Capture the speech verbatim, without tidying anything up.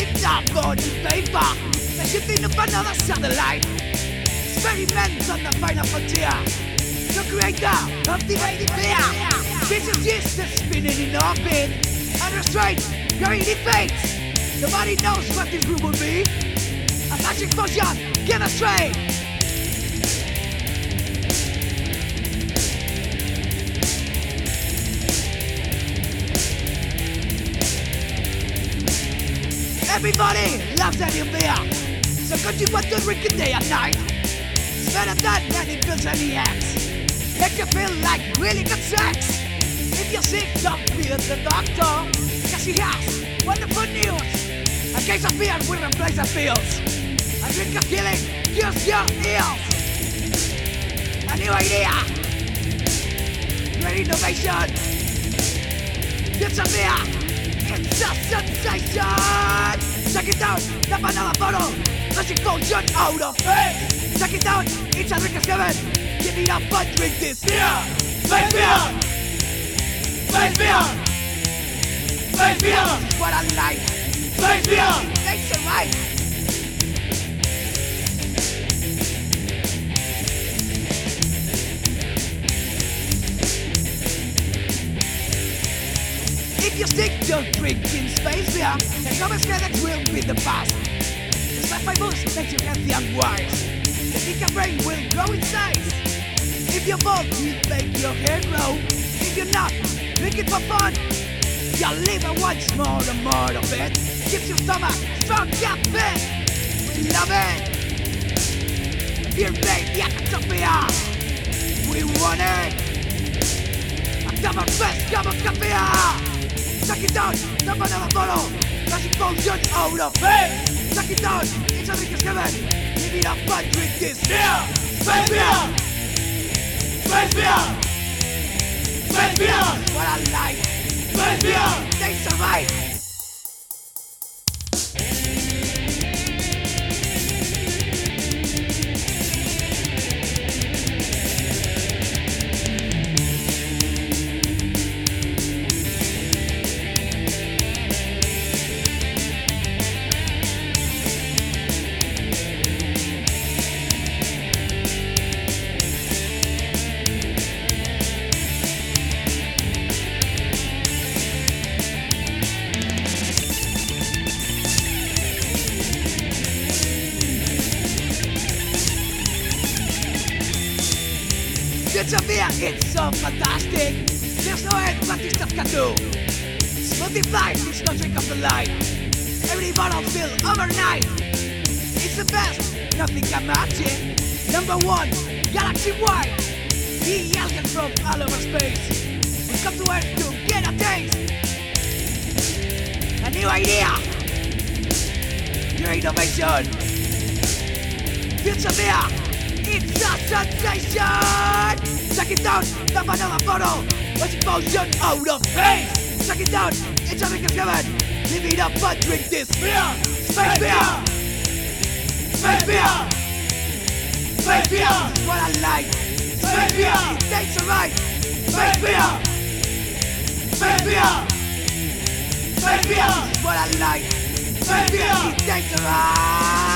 Dark on paper, the shifting of another satellite. Experiments on the final frontier. The creator of the fear. Vicious distance spinning in orbit. Unrestrained, gravity fades. Nobody knows what this room will be. A magic potion, get astray. Everybody loves any beer, so don't you want to drink it day and night? It's better than any pills and E X. Make you feel like really good sex. If you're sick, don't fear the doctor, cause he has wonderful news. A case of beer will replace the pills. A drink of healing cures your ills. A new idea, great innovation. It's a beer, it's a sensation. Check it out, tap another bottle. Magic potion out of face. Check it out, it's a drink of heaven. Give me up and drink this beer. Space beer, space beer, space beer. What I like. Space beer! Thanks so much! If you stick to drinking space beer, then come scared that will be the past. The sci-fi boost makes you healthy and wise. The thicker brain will grow in size. If you're bold, you make your hair grow. If you're not, drink it for fun. Your liver wants more and more of it. Gives your stomach strong caffeine. We love it. Beer baby, I can beer. We want it. A cup of best cup of coffee. Suck it down, tap another bottle. Magic potion out of it. Suck it down, it's a drink is heaven. Give it up and drink this beer. Space beer. Space beer. Space beer. What I like. Space beer. Tastes alright. It's a beer, it's so fantastic. There's no end what this stuff can do. It's multiplied, it's no drink of the light. Every bottle filled overnight. It's the best, nothing can match it. Number one, galaxy-wide. The aliens from all over space we come to Earth to get a taste. A new idea. Your innovation. It's a beer. It's a sensation! Check it down, tap another bottle. Magic potion out of face. Check it down, it's a drink of heaven. Live it up and drink this beer. Space beer. Space beer. Space beer. What I like. Space beer. It tastes alright. Space beer. Space beer. Space beer. What I like. Space beer. It tastes alright.